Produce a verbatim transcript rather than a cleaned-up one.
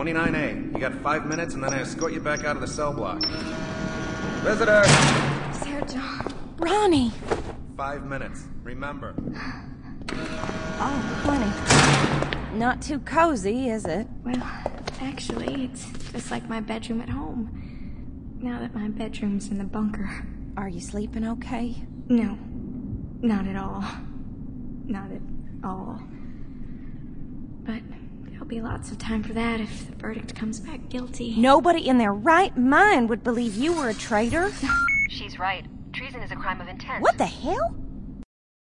twenty-nine A. You got five minutes, and then I escort you back out of the cell block. Visitor! Sergio. Ronnie! Five minutes. Remember. Oh, honey. Not too cozy, is it? Well, actually, it's just like my bedroom at home. Now that my bedroom's in the bunker. Are you sleeping okay? No. Not at all. Not at all. But there'll be lots of time for that if the verdict comes back guilty. Nobody in their right mind would believe you were a traitor. She's right. Treason is a crime of intent. What the hell?